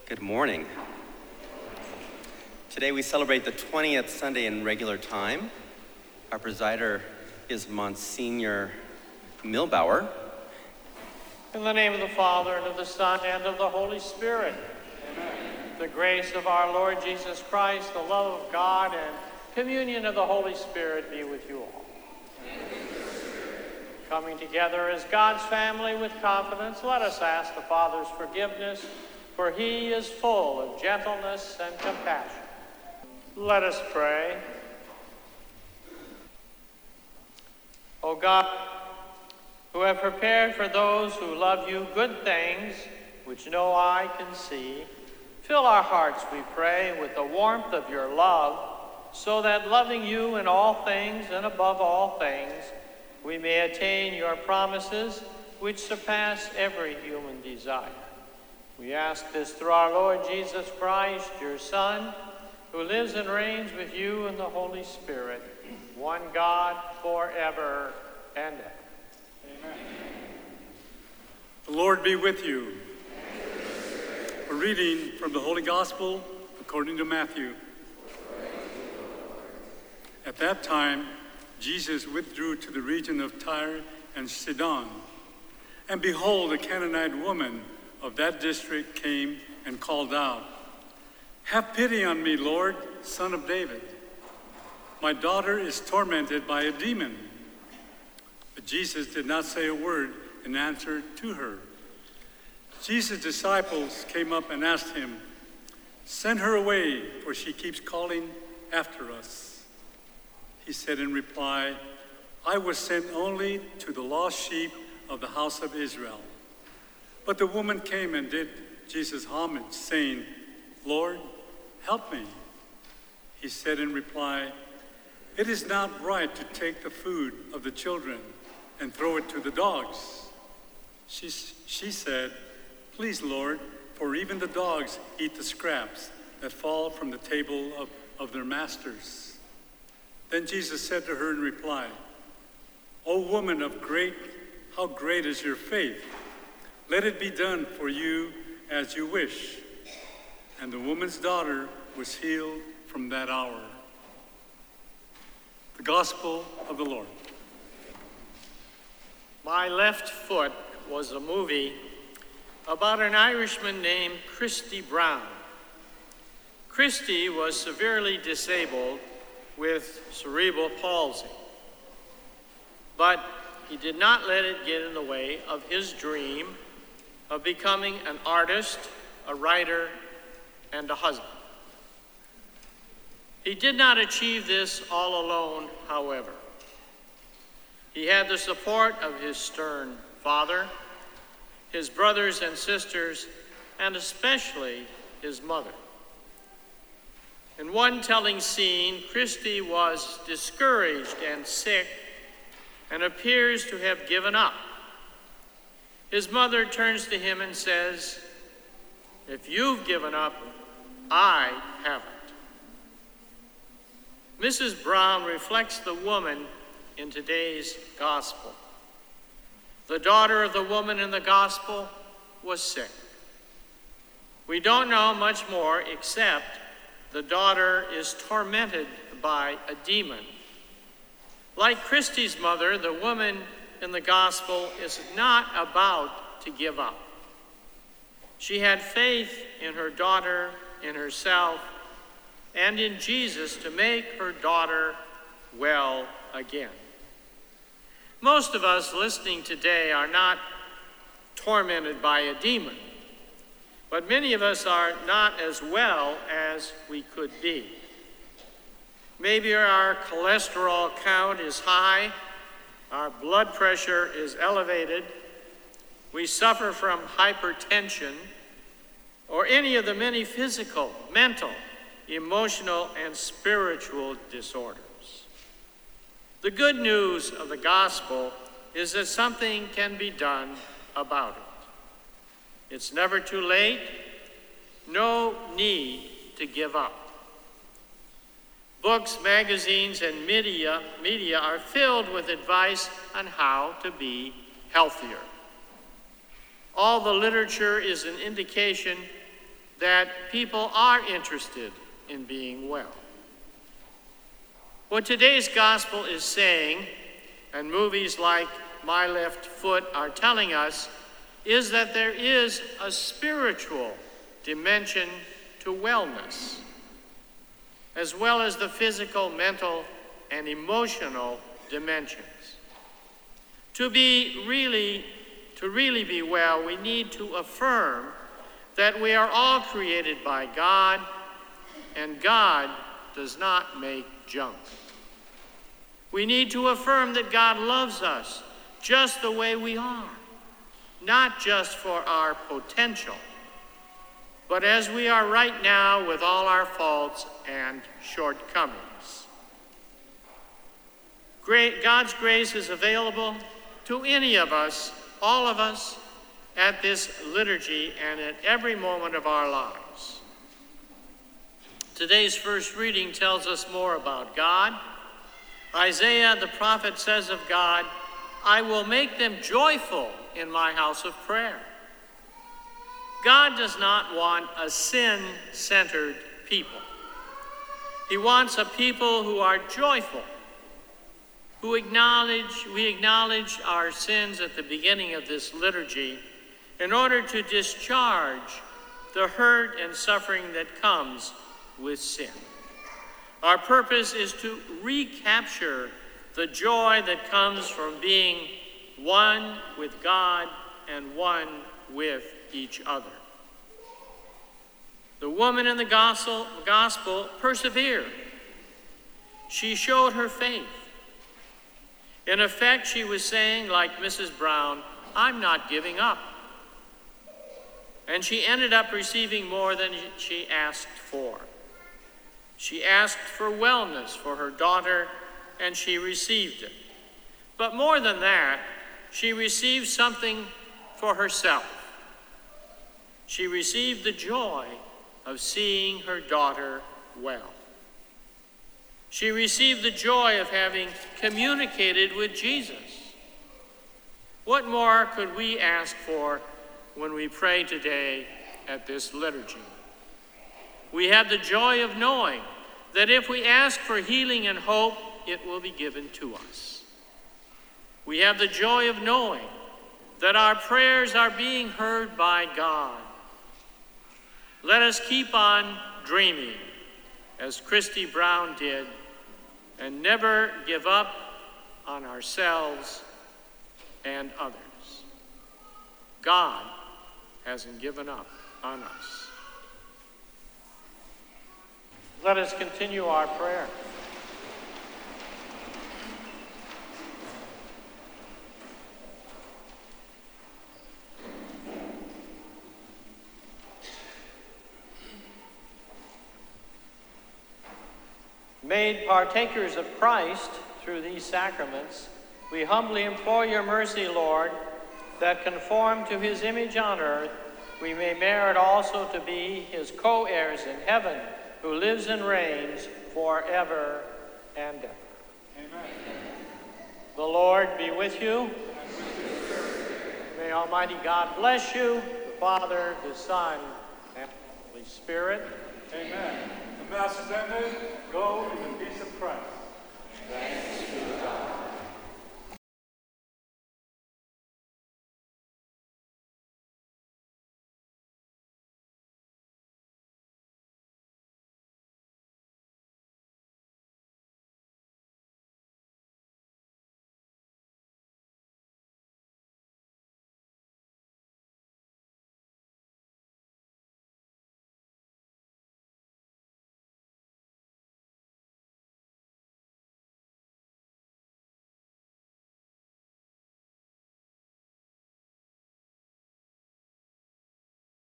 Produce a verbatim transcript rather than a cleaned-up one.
Good morning. Today we celebrate the twentieth Sunday in regular time. Our presider is Monsignor Milbauer. In the name of the Father, and of the Son, and of the Holy Spirit. Amen. The grace of our Lord Jesus Christ, the love of God, and communion of the Holy Spirit be with you all. Coming together as God's family with confidence, let us ask the Father's forgiveness, for he is full of gentleness and compassion. Let us pray. O God, who have prepared for those who love you good things which no eye can see, fill our hearts, we pray, with the warmth of your love, so that loving you in all things and above all things, we may attain your promises which surpass every human desire. We ask this through our Lord Jesus Christ, your Son, who lives and reigns with you in the Holy Spirit, one God, forever and ever. Amen. The Lord be with you. A reading from the Holy Gospel according to Matthew. At that time, Jesus withdrew to the region of Tyre and Sidon. And behold, a Canaanite woman of that district came and called out, "Have pity on me, Lord, Son of David. My daughter is tormented by a demon." But Jesus did not say a word in answer to her. Jesus' disciples came up and asked him, "Send her away, for she keeps calling after us." He said in reply, "I was sent only to the lost sheep of the house of Israel." But the woman came and did Jesus homage, saying, "Lord, help me." He said in reply, "It is not right to take the food of the children and throw it to the dogs." She, she said, "Please, Lord, for even the dogs eat the scraps that fall from the table of, of their masters." Then Jesus said to her in reply, "O woman of great, how great is your faith! Let it be done for you as you wish." And the woman's daughter was healed from that hour. The Gospel of the Lord. My Left Foot was a movie about an Irishman named Christy Brown. Christy was severely disabled with cerebral palsy, but he did not let it get in the way of his dream of becoming an artist, a writer, and a husband. He did not achieve this all alone, however. He had the support of his stern father, his brothers and sisters, and especially his mother. In one telling scene, Christy was discouraged and sick and appears to have given up. His mother turns to him and says, "If you've given up, I haven't." Missus Brown reflects the woman in today's gospel. The daughter of the woman in the gospel was sick. We don't know much more except the daughter is tormented by a demon. Like Christy's mother, the woman in the gospel is not about to give up. She had faith in her daughter, in herself, and in Jesus to make her daughter well again. Most of us listening today are not tormented by a demon, but many of us are not as well as we could be. Maybe our cholesterol count is high, our blood pressure is elevated, we suffer from hypertension, or any of the many physical, mental, emotional, and spiritual disorders. The good news of the gospel is that something can be done about it. It's never too late, no need to give up. Books, magazines, and media, media are filled with advice on how to be healthier. All the literature is an indication that people are interested in being well. What today's gospel is saying, and movies like My Left Foot are telling us, is that there is a spiritual dimension to wellness, as well as the physical, mental, and emotional dimensions. To be really, to really be well, we need to affirm that we are all created by God, and God does not make junk. We need to affirm that God loves us just the way we are, not just for our potential, but as we are right now with all our faults and shortcomings. Great, God's grace is available to any of us, all of us, at this liturgy and at every moment of our lives. Today's first reading tells us more about God. Isaiah the prophet says of God, "I will make them joyful in my house of prayer." God does not want a sin-centered people. He wants a people who are joyful, who acknowledge, we acknowledge our sins at the beginning of this liturgy in order to discharge the hurt and suffering that comes with sin. Our purpose is to recapture the joy that comes from being one with God and one with each other. The woman in the gospel, gospel persevered. She showed her faith. In effect, she was saying, like Missus Brown, "I'm not giving up." And she ended up receiving more than she asked for. She asked for wellness for her daughter, and she received it. But more than that, she received something for herself. She received the joy of seeing her daughter well. She received the joy of having communicated with Jesus. What more could we ask for when we pray today at this liturgy? We have the joy of knowing that if we ask for healing and hope, it will be given to us. We have the joy of knowing that our prayers are being heard by God. Let us keep on dreaming, as Christy Brown did, and never give up on ourselves and others. God hasn't given up on us. Let us continue our prayer. Made partakers of Christ through these sacraments, we humbly implore your mercy, Lord, that conformed to his image on earth, we may merit also to be his co-heirs in heaven, who lives and reigns forever and ever. Amen. The Lord be with you. May Almighty God bless you, the Father, the Son, and the Holy Spirit. Amen. The Mass is ended. Go in the peace of Christ. Thanks.